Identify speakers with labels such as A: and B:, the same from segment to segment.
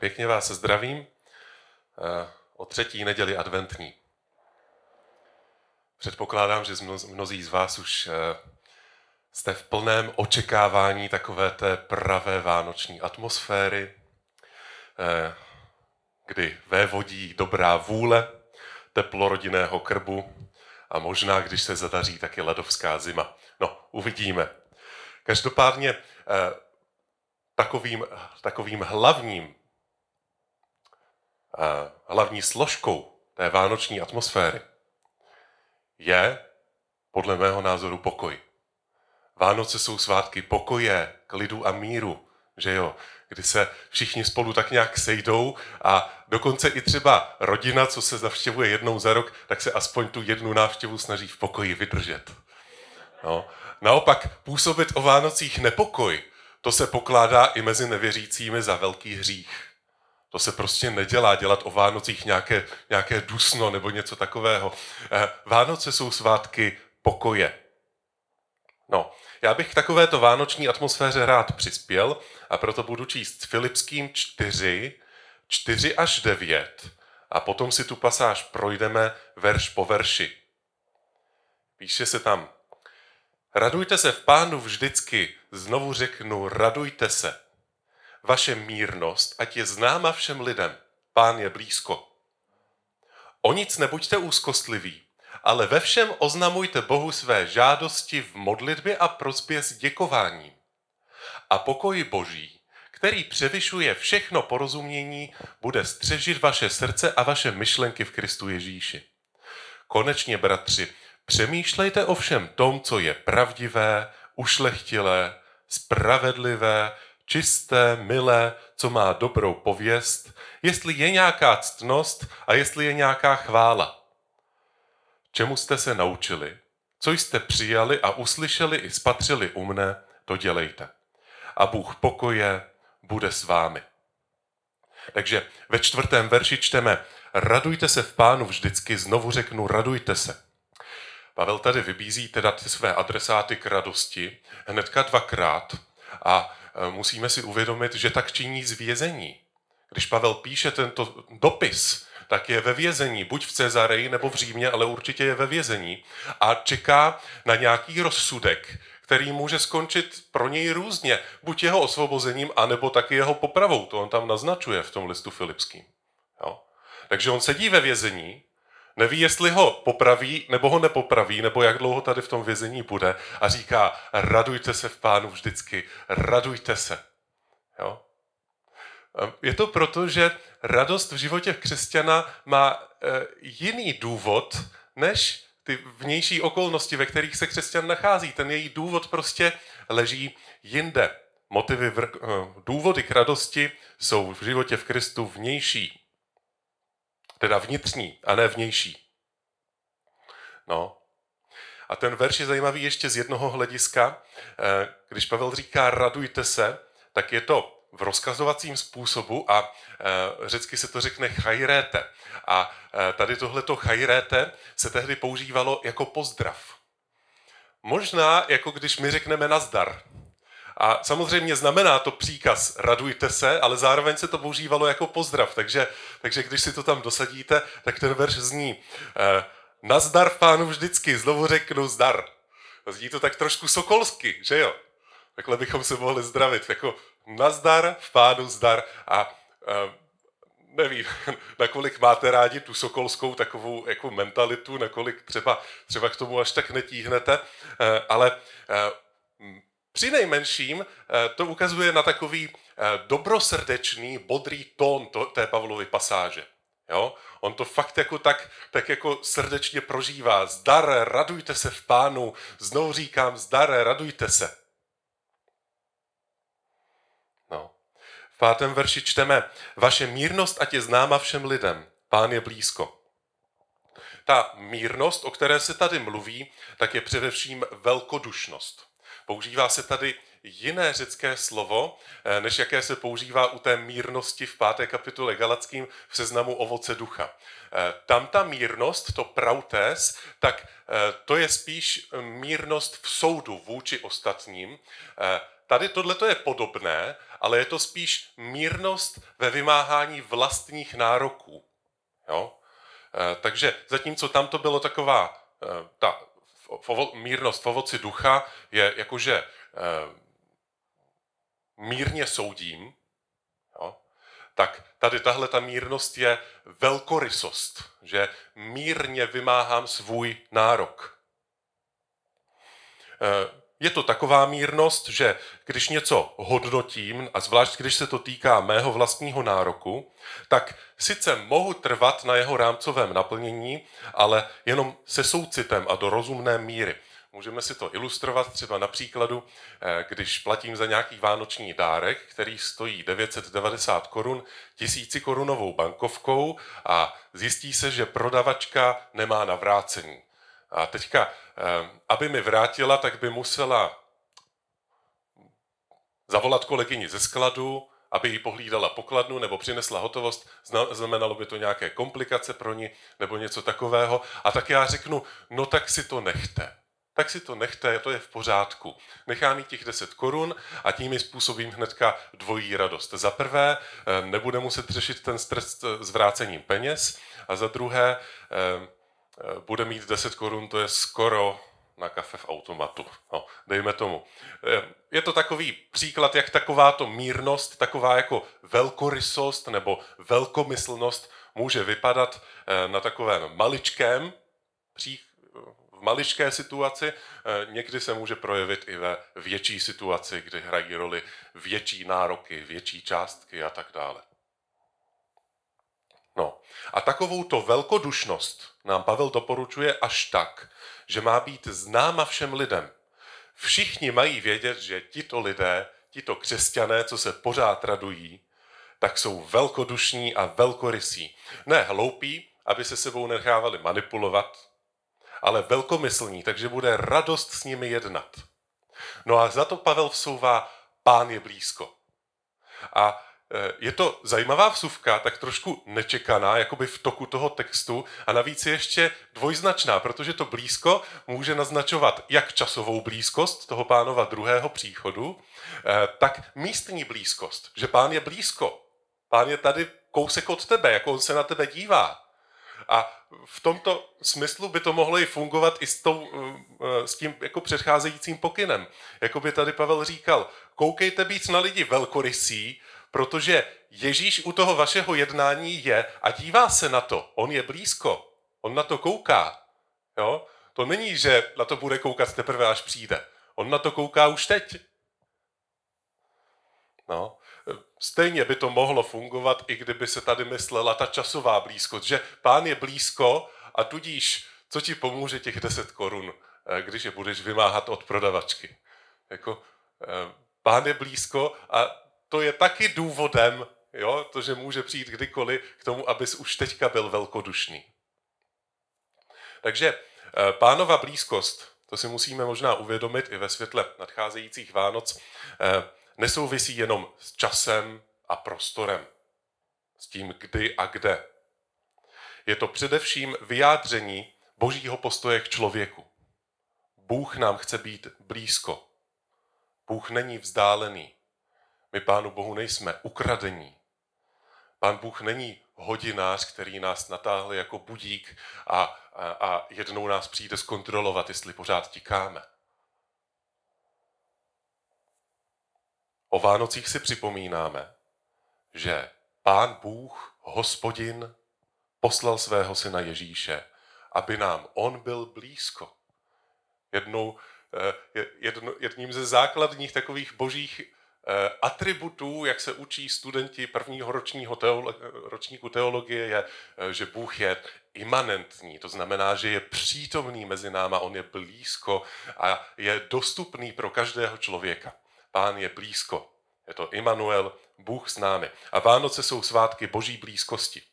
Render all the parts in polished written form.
A: Pěkně vás zdravím o třetí neděli adventní. Předpokládám, že mnozí z vás už jste v plném očekávání takové té pravé vánoční atmosféry, kdy vévodí dobrá vůle, teplo rodinného krbu a možná, když se zadaří, taky ledovská zima. No, uvidíme. Každopádně takovým hlavní složkou té vánoční atmosféry je, podle mého názoru, pokoj. Vánoce jsou svátky pokoje, klidu a míru, že jo? Kdy se všichni spolu tak nějak sejdou a dokonce i třeba rodina, co se navštěvuje jednou za rok, tak se aspoň tu jednu návštěvu snaží v pokoji vydržet. No. Naopak působit o Vánocích nepokoj, to se pokládá i mezi nevěřícími za velký hřích. To se prostě nedělá, dělat o Vánocích nějaké dusno nebo něco takového. Vánoce jsou svátky pokoje. No, já bych k takovéto vánoční atmosféře rád přispěl a proto budu číst Filipským 4 až 9 a potom si tu pasáž projdeme verš po verši. Píše se tam: Radujte se v Pánu vždycky, znovu řeknu, radujte se. Vaše mírnost, ať je známa všem lidem. Pán je blízko. O nic nebuďte úzkostliví, ale ve všem oznamujte Bohu své žádosti v modlitbě a prosbě s děkováním. A pokoj Boží, který převyšuje všechno porozumění, bude střežit vaše srdce a vaše myšlenky v Kristu Ježíši. Konečně, bratři, přemýšlejte o všem tom, co je pravdivé, ušlechtilé, spravedlivé, čisté, milé, co má dobrou pověst, jestli je nějaká ctnost a jestli je nějaká chvála. Čemu jste se naučili, co jste přijali a uslyšeli i spatřili u mne, to dělejte. A Bůh pokoje bude s vámi. Takže ve 4. verši čteme: Radujte se v Pánu vždycky, znovu řeknu, radujte se. Pavel tady vybízí teda ty své adresáty k radosti hnedka 2krát a musíme si uvědomit, že tak činí z vězení. Když Pavel píše tento dopis, tak je ve vězení, buď v Cezareji nebo v Římě, ale určitě je ve vězení a čeká na nějaký rozsudek, který může skončit pro něj různě, buď jeho osvobozením, anebo taky jeho popravou. To on tam naznačuje v tom listu Filipským. Jo? Takže on sedí ve vězení, neví, jestli ho popraví, nebo ho nepopraví, nebo jak dlouho tady v tom vězení bude a říká: radujte se v Pánu vždycky, radujte se. Jo? Je to proto, že radost v životě křesťana má jiný důvod, než ty vnější okolnosti, ve kterých se křesťan nachází. Ten její důvod prostě leží jinde. Důvody k radosti jsou v životě v Kristu vnější. Teda vnitřní a ne vnější. No. A ten verš je zajímavý ještě z jednoho hlediska. Když Pavel říká radujte se, tak je to v rozkazovacím způsobu a řecky se to řekne chajréte. A tady tohleto chajréte se tehdy používalo jako pozdrav. Možná jako když my řekneme nazdar. A samozřejmě znamená to příkaz radujte se, ale zároveň se to používalo jako pozdrav. Takže když si to tam dosadíte, tak ten verš zní: nazdar v Pánu vždycky, znovu řeknu zdar. Zní to tak trošku sokolsky, že jo? Takhle bychom se mohli zdravit, jako nazdar v Pánu zdar. A nevím, nakolik máte rádi tu sokolskou takovou jako mentalitu, nakolik třeba k tomu až tak netíhnete, ale přinejmenším to ukazuje na takový dobrosrdečný, bodrý tón té Pavlovy pasáže. Jo? On to fakt jako tak jako srdečně prožívá. Zdar, radujte se v Pánu, znovu říkám, zdar, radujte se. No. V 5. verši čteme: Vaše mírnost ať je známa všem lidem, Pán je blízko. Ta mírnost, o které se tady mluví, tak je především velkodušnost. Používá se tady jiné řecké slovo, než jaké se používá u té mírnosti v 5. kapitole Galackým v seznamu ovoce ducha. Tam ta mírnost, to prautes, tak to je spíš mírnost v soudu vůči ostatním. tady tohleto je podobné, ale je to spíš mírnost ve vymáhání vlastních nároků. Jo? Takže zatímco tam to bylo taková ta mírnost v ovoci ducha je jakože mírně soudím, jo? Tak tady tahle ta mírnost je velkorysost, že mírně vymáhám svůj nárok. Je to taková mírnost, že když něco hodnotím, a zvlášť když se to týká mého vlastního nároku, tak sice mohu trvat na jeho rámcovém naplnění, ale jenom se soucitem a do rozumné míry. Můžeme si to ilustrovat třeba na příkladu, když platím za nějaký vánoční dárek, který stojí 990 korun 1000korunovou bankovkou a zjistí se, že prodavačka nemá na vrácení. A teďka, aby mi vrátila, tak by musela zavolat kolegyni ze skladu, aby jí pohlídala pokladnu nebo přinesla hotovost, znamenalo by to nějaké komplikace pro ní nebo něco takového. A tak já řeknu, no tak si to nechte. Tak si to nechte, to je v pořádku. Nechám jí těch 10 korun a tím ji způsobím hnedka dvojí radost. Za prvé, nebude muset řešit ten stres s vrácením peněz a za druhé, bude mít 10 korun, to je skoro na kafe v automatu. No, dejme tomu. Je to takový příklad, jak takováto mírnost, taková jako velkorysost nebo velkomyslnost může vypadat na takovém maličkém, v maličké situaci, někdy se může projevit i ve větší situaci, kdy hrají roli větší nároky, větší částky a tak dále. No a takovouto velkodušnost nám Pavel doporučuje až tak, že má být známa všem lidem. Všichni mají vědět, že tito lidé, tito křesťané, co se pořád radují, tak jsou velkodušní a velkorysí. Ne hloupí, aby se sebou nechávali manipulovat, ale velkomyslní, takže bude radost s nimi jednat. No a za to Pavel vsouvá, Pán je blízko. A je to zajímavá vsuvka, tak trošku nečekaná, jakoby v toku toho textu a navíc je ještě dvojznačná, protože to blízko může naznačovat jak časovou blízkost toho Pánova druhého příchodu, tak místní blízkost, že Pán je blízko. Pán je tady kousek od tebe, jako on se na tebe dívá. A v tomto smyslu by to mohlo i fungovat i s tím jako předcházejícím pokynem. Jako by tady Pavel říkal, koukejte víc na lidi velkorysí, protože Ježíš u toho vašeho jednání je a dívá se na to. On je blízko. On na to kouká. Jo? To není, že na to bude koukat teprve, až přijde. On na to kouká už teď. No. Stejně by to mohlo fungovat, i kdyby se tady myslela ta časová blízkost, že Pán je blízko a tudíž, co ti pomůže těch 10 korun, když je budeš vymáhat od prodavačky. Jako, Pán je blízko a to je taky důvodem, jo, to, že může přijít kdykoliv k tomu, abys už teďka byl velkodušný. Takže Pánova blízkost, to si musíme možná uvědomit i ve světle nadcházejících Vánoc, nesouvisí jenom s časem a prostorem, s tím kdy a kde. Je to především vyjádření Božího postoje k člověku. Bůh nám chce být blízko. Bůh není vzdálený. My Pánu Bohu nejsme ukradení. Pán Bůh není hodinář, který nás natáhl jako budík a jednou nás přijde zkontrolovat, jestli pořád tikáme. O Vánocích si připomínáme, že Pán Bůh, Hospodin, poslal svého syna Ježíše, aby nám on byl blízko. Jedním ze základních takových božích atributů, jak se učí studenti prvního ročníku teologie, je, že Bůh je imanentní. To znamená, že je přítomný mezi náma, on je blízko a je dostupný pro každého člověka. Pán je blízko. Je to Immanuel, Bůh s námi. A Vánoce jsou svátky boží blízkosti.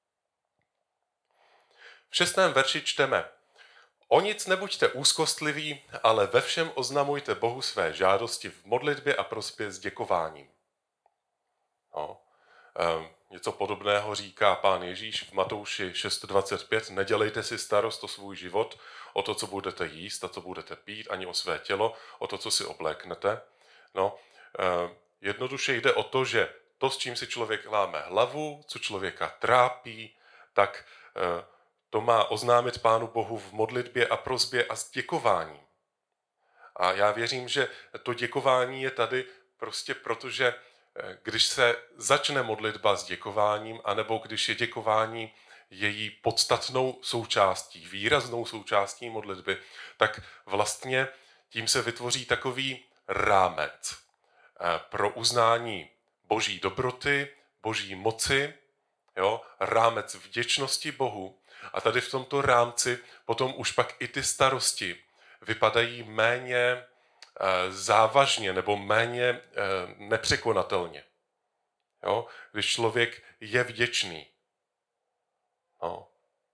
A: V 6. verši čteme: O nic nebuďte úzkostliví, ale ve všem oznamujte Bohu své žádosti v modlitbě a prosbě s děkováním. No. Něco podobného říká Pán Ježíš v Matouši 6.25. Nedělejte si starost o svůj život, o to, co budete jíst a co budete pít, ani o své tělo, o to, co si obléknete. No, Jednoduše jde o to, že to, s čím si člověk láme hlavu, co člověka trápí, tak to má oznámit Pánu Bohu v modlitbě a prosbě a s děkováním. A já věřím, že to děkování je tady prostě proto, že když se začne modlitba s děkováním, anebo když je děkování její podstatnou součástí, výraznou součástí modlitby, tak vlastně tím se vytvoří takový rámec pro uznání Boží dobroty, Boží moci, jo? Rámec vděčnosti Bohu. A tady v tomto rámci potom už pak i ty starosti vypadají méně závažně nebo méně nepřekonatelně. Jo? Když člověk je vděčný. No.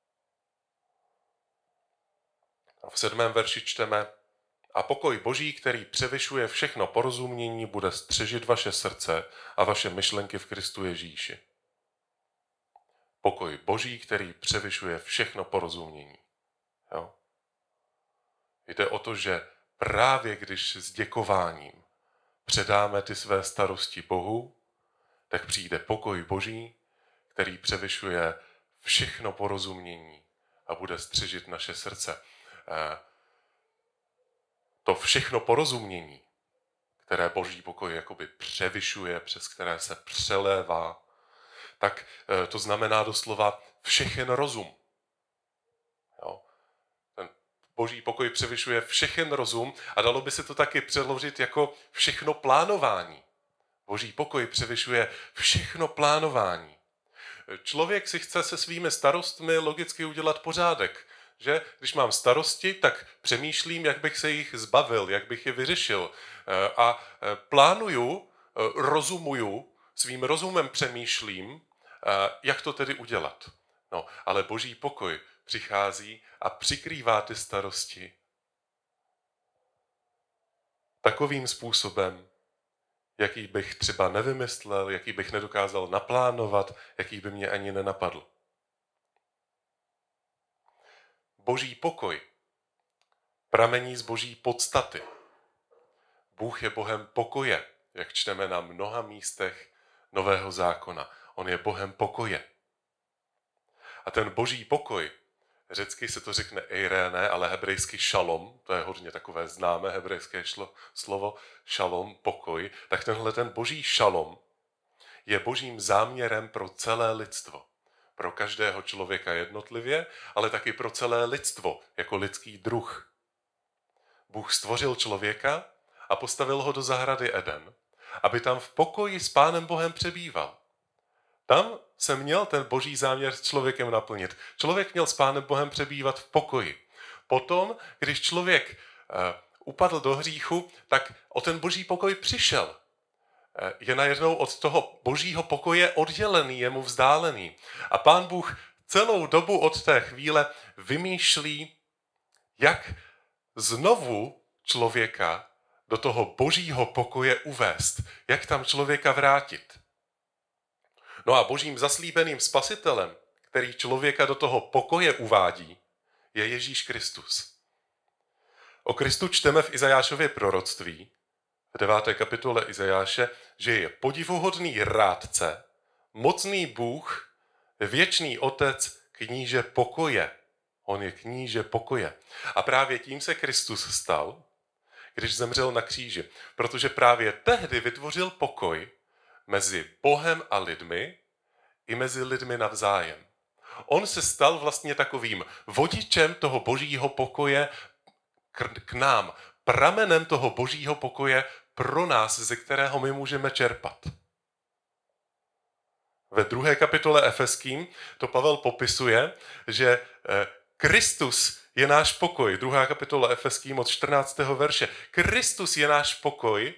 A: A v 7. verši čteme: a pokoj Boží, který převyšuje všechno porozumění, bude střežit vaše srdce a vaše myšlenky v Kristu Ježíši. Pokoj Boží, který převyšuje všechno porozumění. Jo? Jde o to, že právě když s děkováním předáme ty své starosti Bohu, tak přijde pokoj Boží, který převyšuje všechno porozumění a bude střežit naše srdce. To všechno porozumění, které Boží pokoj jakoby převyšuje, přes které se přelévá, tak to znamená doslova všechen rozum. Jo? Ten Boží pokoj převyšuje všechen rozum a dalo by se to taky přeložit jako všechno plánování. Boží pokoj převyšuje všechno plánování. Člověk si chce se svými starostmi logicky udělat pořádek. Že když mám starosti, tak přemýšlím, jak bych se jich zbavil, jak bych je vyřešil. A plánuju, rozumuju, svým rozumem přemýšlím, jak to tedy udělat. No, ale Boží pokoj přichází a přikrývá ty starosti takovým způsobem, jaký bych třeba nevymyslel, jaký bych nedokázal naplánovat, jaký by mě ani nenapadl. Boží pokoj pramení z Boží podstaty. Bůh je Bohem pokoje, jak čteme na mnoha místech Nového zákona. On je Bohem pokoje. A ten Boží pokoj, řecky se to řekne eirene, ale hebrejsky šalom, to je hodně takové známé hebrejské slovo, šalom, pokoj, tak tenhle ten Boží šalom je Božím záměrem pro celé lidstvo. Pro každého člověka jednotlivě, ale taky pro celé lidstvo, jako lidský druh. Bůh stvořil člověka a postavil ho do zahrady Eden, aby tam v pokoji s Pánem Bohem přebýval. Tam se měl ten Boží záměr s člověkem naplnit. Člověk měl s Pánem Bohem přebývat v pokoji. Potom, když člověk upadl do hříchu, tak o ten Boží pokoj přišel. Je najednou od toho Božího pokoje oddělený, je mu vzdálený. A Pán Bůh celou dobu od té chvíle vymýšlí, jak znovu člověka do toho Božího pokoje uvést, jak tam člověka vrátit. No a Božím zaslíbeným spasitelem, který člověka do toho pokoje uvádí, je Ježíš Kristus. O Kristu čteme v Izajášově proroctví, v 9. kapitole Izajáše, že je podivuhodný rádce, mocný Bůh, věčný Otec, kníže pokoje. On je kníže pokoje. A právě tím se Kristus stal, když zemřel na kříži. Protože právě tehdy vytvořil pokoj mezi Bohem a lidmi i mezi lidmi navzájem. On se stal vlastně takovým vodičem toho Božího pokoje k nám, pramenem toho Božího pokoje pro nás, ze kterého my můžeme čerpat. Ve 2. kapitole Efeským to Pavel popisuje, že Kristus je náš pokoj. 2. kapitola Efeským od 14. verše. Kristus je náš pokoj,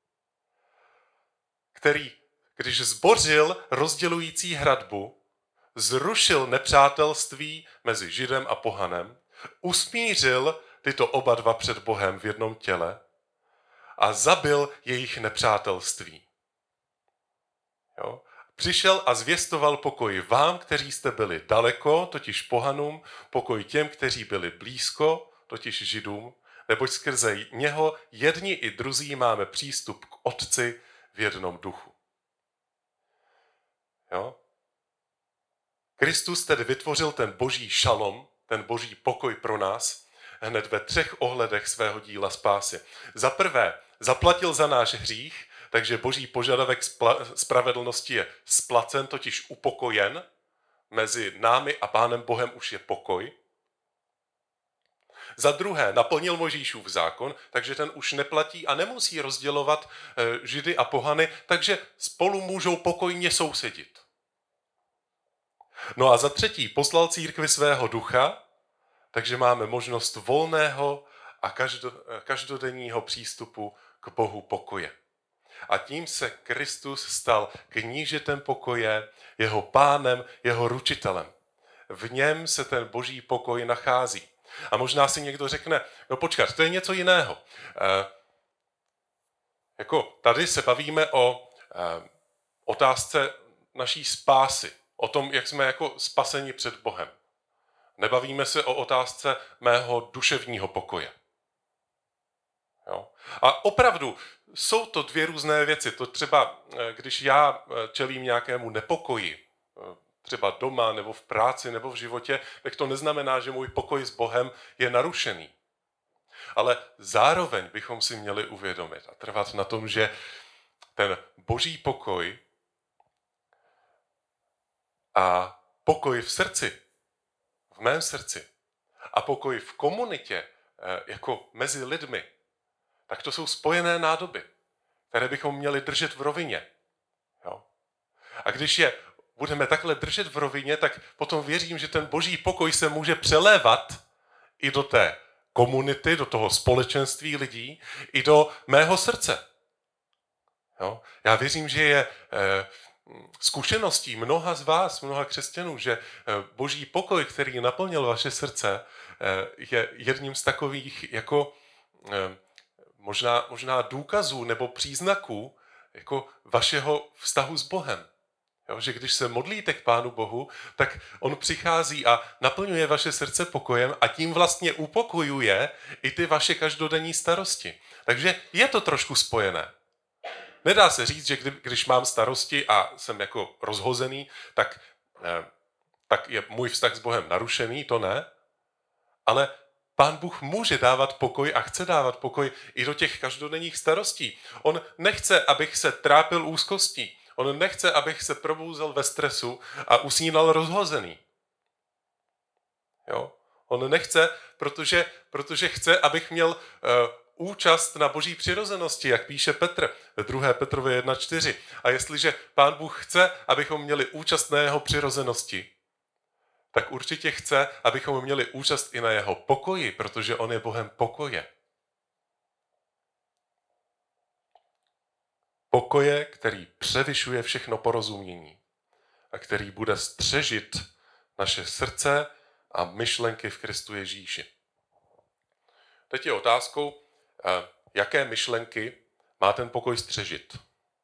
A: který, když zbořil rozdělující hradbu, zrušil nepřátelství mezi Židem a pohanem, usmířil tyto oba dva před Bohem v jednom těle a zabil jejich nepřátelství. Jo? Přišel a zvěstoval pokoj vám, kteří jste byli daleko, totiž pohanům, pokoj těm, kteří byli blízko, totiž Židům, neboť skrze něho jedni i druzí máme přístup k Otci v jednom duchu. Jo? Kristus tedy vytvořil ten boží šalom, ten boží pokoj pro nás, hned ve 3 ohledech svého díla spásy. Za prvé, zaplatil za náš hřích, takže boží požadavek spravedlnosti je splacen, totiž upokojen. Mezi námi a Pánem Bohem už je pokoj. Za druhé, naplnil Mojžíšův zákon, takže ten už neplatí a nemusí rozdělovat Židy a pohany, takže spolu můžou pokojně sousedit. No a za třetí, poslal církvi svého ducha, takže máme možnost volného a každodenního přístupu k Bohu pokoje. A tím se Kristus stal knížetem pokoje, jeho pánem, jeho ručitelem. V něm se ten boží pokoj nachází. A možná si někdo řekne, no počkat, to je něco jiného. Tady se bavíme o otázce naší spásy, o tom, jak jsme jako spaseni před Bohem. Nebavíme se o otázce mého duševního pokoje. Jo? A opravdu jsou to 2 různé věci. To třeba, když já čelím nějakému nepokoji, třeba doma, nebo v práci, nebo v životě, tak to neznamená, že můj pokoj s Bohem je narušený. Ale zároveň bychom si měli uvědomit a trvat na tom, že ten boží pokoj a pokoj v srdci, v mém srdci a pokoj v komunitě, jako mezi lidmi, tak to jsou spojené nádoby, které bychom měli držet v rovině. Jo? A když je budeme takhle držet v rovině, tak potom věřím, že ten boží pokoj se může přelévat i do té komunity, do toho společenství lidí, i do mého srdce. Jo? Já věřím, že je zkušeností mnoha z vás, mnoha křesťanů, že boží pokoj, který naplnil vaše srdce, je jedním z takových jako možná důkazů nebo příznaků jako vašeho vztahu s Bohem. Jo, že když se modlíte k Pánu Bohu, tak on přichází a naplňuje vaše srdce pokojem a tím vlastně upokojuje i ty vaše každodenní starosti. Takže je to trošku spojené. Nedá se říct, že když mám starosti a jsem jako rozhozený, tak je můj vztah s Bohem narušený, to ne. Ale Pán Bůh může dávat pokoj a chce dávat pokoj i do těch každodenních starostí. On nechce, abych se trápil úzkostí. On nechce, abych se probouzel ve stresu a usínal rozhozený. Jo? On nechce, protože chce, abych měl účast na boží přirozenosti, jak píše Petr ve 2. Petrově 1.4. A jestliže Pán Bůh chce, abychom měli účast na jeho přirozenosti, tak určitě chce, abychom měli účast i na jeho pokoji, protože on je Bohem pokoje. Pokoje, který převyšuje všechno porozumění a který bude střežit naše srdce a myšlenky v Kristu Ježíši. Teď je otázkou, jaké myšlenky má ten pokoj střežit.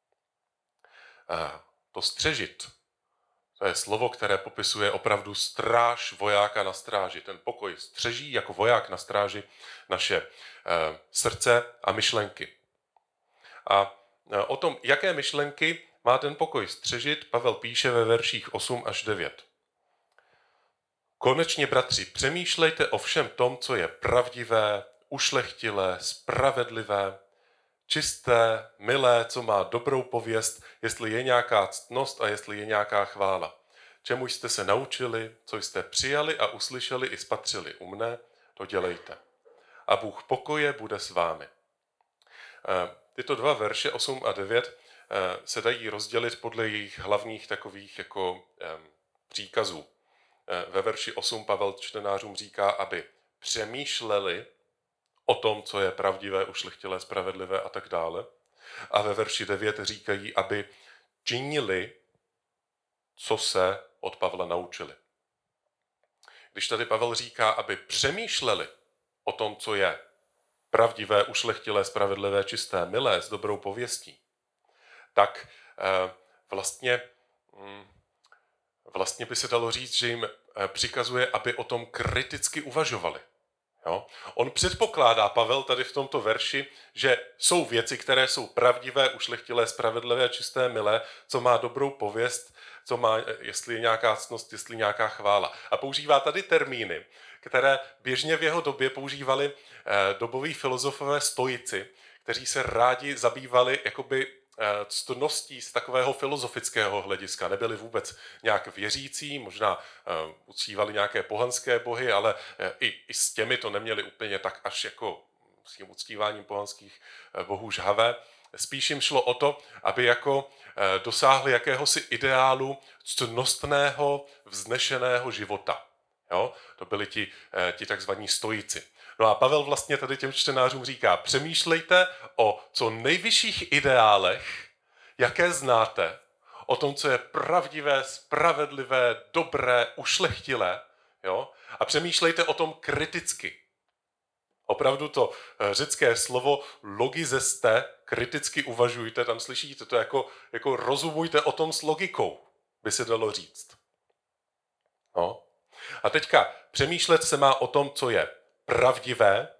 A: To střežit, to je slovo, které popisuje opravdu stráž vojáka na stráži. Ten pokoj střeží jako voják na stráži naše srdce a myšlenky. A o tom, jaké myšlenky má ten pokoj střežit, Pavel píše ve verších 8 až 9. Konečně, bratři, přemýšlejte o všem tom, co je pravdivé, ušlechtilé, spravedlivé, čisté, milé, co má dobrou pověst, jestli je nějaká ctnost a jestli je nějaká chvála. Čemu jste se naučili, co jste přijali a uslyšeli i spatřili u mne, to dělejte. A Bůh pokoje bude s vámi. Tyto 2 verše, 8 a 9, se dají rozdělit podle jejich hlavních takových jako příkazů. Ve verši 8 Pavel čtenářům říká, aby přemýšleli o tom, co je pravdivé, ušlechtilé, spravedlivé a tak dále. A ve verši 9 říkají, aby činili, co se od Pavla naučili. Když tady Pavel říká, aby přemýšleli o tom, co je pravdivé, ušlechtilé, spravedlivé, čisté, milé, s dobrou pověstí, tak vlastně by se dalo říct, že jim přikazuje, aby o tom kriticky uvažovali. Jo? On předpokládá, Pavel, tady v tomto verši, že jsou věci, které jsou pravdivé, ušlechtilé, spravedlivé, čisté, milé, co má dobrou pověst, co má, jestli je nějaká ctnost, jestli nějaká chvála. A používá tady termíny, které běžně v jeho době používali doboví filozofové stoici, kteří se rádi zabývali jakoby ctností z takového filozofického hlediska. Nebyli vůbec nějak věřící, možná uctívali nějaké pohanské bohy, ale i s těmi to neměli úplně tak až jako s tím uctíváním pohanských bohů žhavé. Spíš jim šlo o to, aby jako dosáhli jakéhosi ideálu ctnostného, vznešeného života. Jo? To byli ti takzvaní stoici. No a Pavel vlastně tady těm čtenářům říká, přemýšlejte o co nejvyšších ideálech, jaké znáte, o tom, co je pravdivé, spravedlivé, dobré, ušlechtilé, jo? A přemýšlejte o tom kriticky. Opravdu to řecké slovo logizeste, kriticky uvažujte, tam slyšíte to jako rozumujte o tom s logikou, by se dalo říct. No. A teďka přemýšlet se má o tom, co je pravdivé,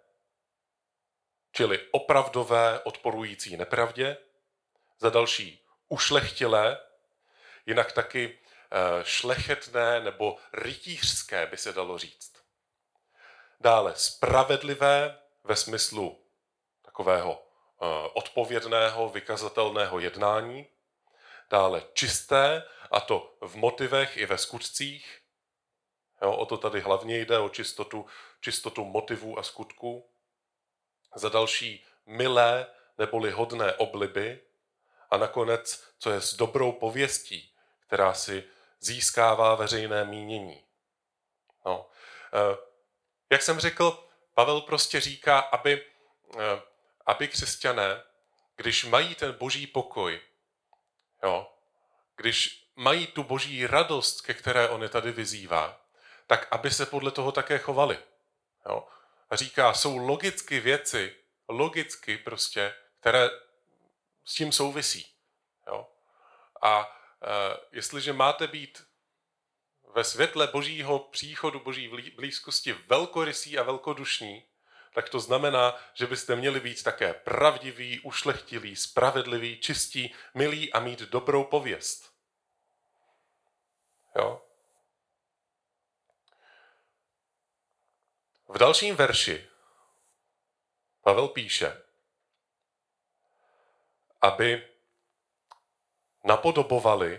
A: čili opravdové, odporující nepravdě, za další ušlechtilé, jinak taky šlechetné nebo rytířské, by se dalo říct. Dále spravedlivé ve smyslu takového odpovědného, vykazatelného jednání. Dále čisté, a to v motivech i ve skutcích. Jo, o to tady hlavně jde, o čistotu motivů a skutků. Za další milé neboli hodné obliby. A nakonec, co je s dobrou pověstí, která si získává veřejné mínění. No. Jak jsem řekl, Pavel prostě říká, aby křesťané, když mají ten boží pokoj, jo, když mají tu boží radost, ke které on je tady vyzývá, tak aby se podle toho také chovali. Jo. A říká, jsou logicky věci, prostě, které s tím souvisí. Jo. A jestliže máte být ve světle božího příchodu, boží blízkosti velkorysí a velkodušní, tak to znamená, že byste měli být také pravdiví, ušlechtilí, spravedliví, čistí, milí a mít dobrou pověst. Jo? V dalším verši Pavel píše, aby napodobovali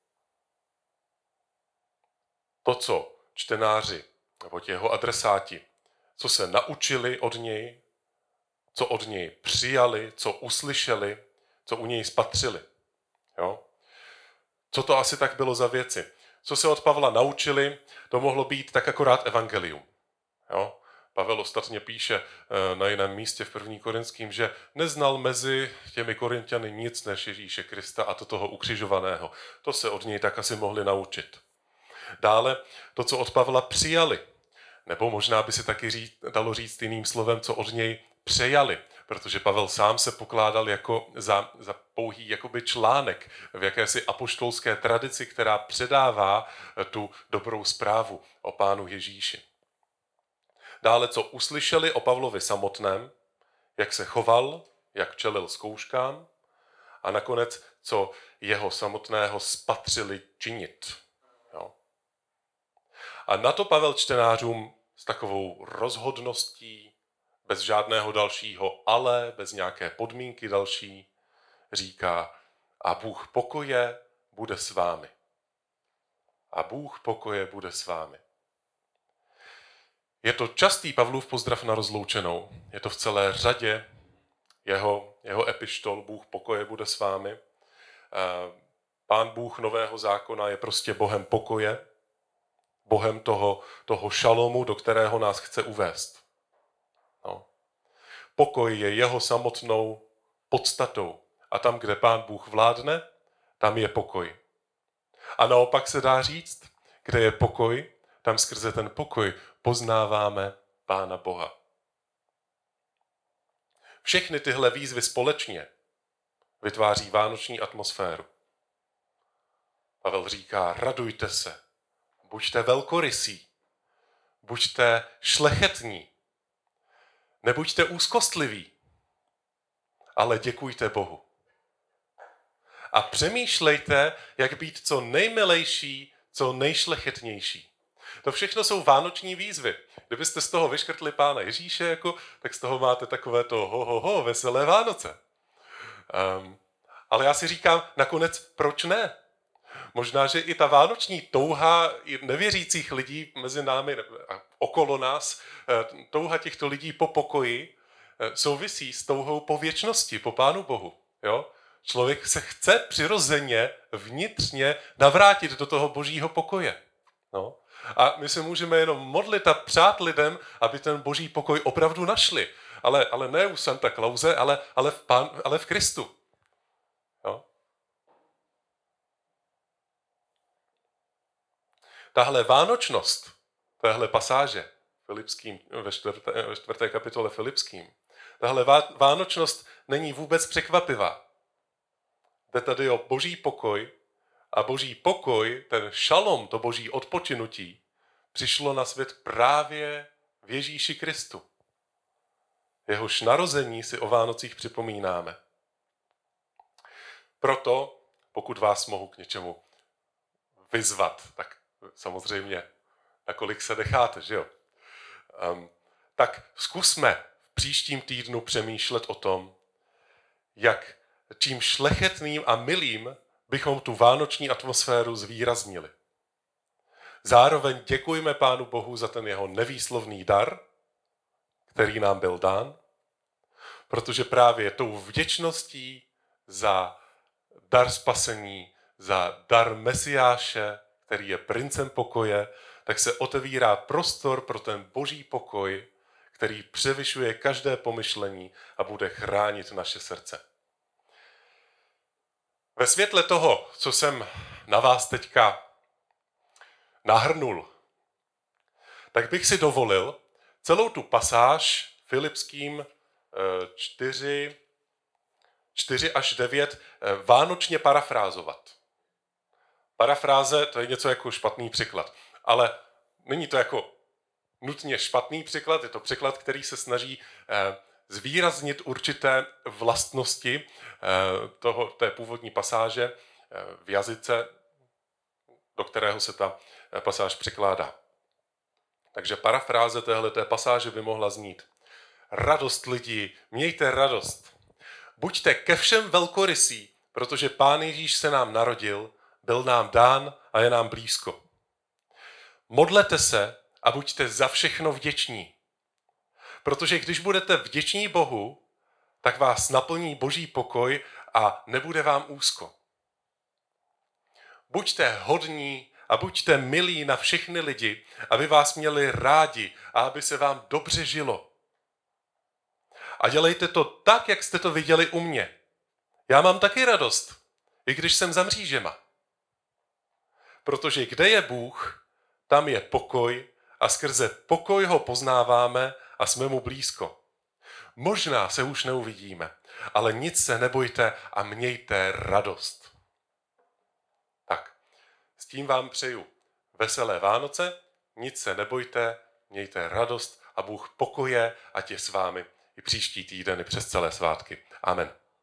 A: to, co čtenáři nebo jeho adresáti, co se naučili od něj, co od něj přijali, co uslyšeli, co u něj spatřili. Jo? Co to asi tak bylo za věci? Co se od Pavla naučili, to mohlo být tak akorát evangelium. Jo? Pavel ostatně píše na jiném místě v 1. Korinským, že neznal mezi těmi Korinťany nic než Ježíše Krista a to toho ukřižovaného. To se od něj tak asi mohli naučit. Dále to, co od Pavla přijali, nebo možná by se taky dalo říct jiným slovem, co od něj přejali, protože Pavel sám se pokládal jako za pouhý jakoby článek v jakési apoštolské tradici, která předává tu dobrou zprávu o Pánu Ježíši. Dále, co uslyšeli o Pavlovi samotném, jak se choval, jak čelil zkouškám a nakonec, co jeho samotného spatřili činit. Jo. A na to Pavel čtenářům s takovou rozhodností, bez žádného dalšího ale, bez nějaké podmínky další, říká, a Bůh pokoje bude s vámi. A Bůh pokoje bude s vámi. Je to častý Pavlův pozdrav na rozloučenou. Je to v celé řadě jeho epištol, Bůh pokoje bude s vámi. Pán Bůh Nového zákona je prostě Bohem pokoje, Bohem toho šalomu, do kterého nás chce uvést. No. Pokoj je jeho samotnou podstatou. A tam, kde Pán Bůh vládne, tam je pokoj. A naopak se dá říct, kde je pokoj, tam skrze ten pokoj poznáváme Pána Boha. Všechny tyhle výzvy společně vytváří vánoční atmosféru. Pavel říká, radujte se, buďte velkorysí, buďte šlechetní, Nebuďte úzkostliví, ale děkujte Bohu. A přemýšlejte, jak být co nejmilejší, co nejšlechetnější. To všechno jsou vánoční výzvy. Kdybyste z toho vyškrtli Pána Ježíše, tak z toho máte takové to ho, veselé Vánoce. Ale já si říkám, nakonec, proč ne? Možná, že i ta vánoční touha i nevěřících lidí mezi námi a okolo nás, touha těchto lidí po pokoji, souvisí s touhou po věčnosti, po Pánu Bohu. Jo? Člověk se chce přirozeně, vnitřně navrátit do toho božího pokoje. No. A my se můžeme jenom modlit a přát lidem, aby ten boží pokoj opravdu našli. Ale ne u Santa Clause, ale v Kristu. Jo? Tahle vánočnost, téhle pasáže Filipským, ve 4. kapitole Filipským, tahle vánočnost není vůbec překvapivá. Jde tady o boží pokoj a boží pokoj, ten šalom, to boží odpočinutí, přišlo na svět právě v Ježíši Kristu. Jehož narození si o Vánocích připomínáme. Proto, pokud vás mohu k něčemu vyzvat, tak samozřejmě, nakolik se necháte, že jo? Tak zkusme v příštím týdnu přemýšlet o tom, čím šlechetným a milým bychom tu vánoční atmosféru zvýraznili. Zároveň děkujme Pánu Bohu za ten jeho nevýslovný dar, který nám byl dán, protože právě tou vděčností za dar spasení, za dar Mesiáše, který je princem pokoje, tak se otevírá prostor pro ten boží pokoj, který převyšuje každé pomyšlení a bude chránit naše srdce. Ve světle toho, co jsem na vás teďka nahrnul, tak bych si dovolil celou tu pasáž Filipským 4 až 9 vánočně parafrázovat. Parafráze, to je něco jako špatný překlad, ale není to jako nutně špatný překlad, je to překlad, který se snaží zvýraznit určité vlastnosti té původní pasáže v jazyce, do kterého se ta pasáž překládá. Takže parafráze téhleté pasáže by mohla znít: radost lidi, mějte radost. Buďte ke všem velkorysí, protože Pán Ježíš se nám narodil, byl nám dán a je nám blízko. Modlete se a buďte za všechno vděční. Protože když budete vděční Bohu, tak vás naplní boží pokoj a nebude vám úzko. Buďte hodní a buďte milí na všechny lidi, aby vás měli rádi a aby se vám dobře žilo. A dělejte to tak, jak jste to viděli u mě. Já mám taky radost, i když jsem za mřížema. Protože kde je Bůh, tam je pokoj a skrze pokoj ho poznáváme a jsme mu blízko. Možná se už neuvidíme, ale nic se nebojte a mějte radost. Tak, s tím vám přeju veselé Vánoce, nic se nebojte, mějte radost a Bůh pokoje, ať je s vámi i příští týden i přes celé svátky. Amen.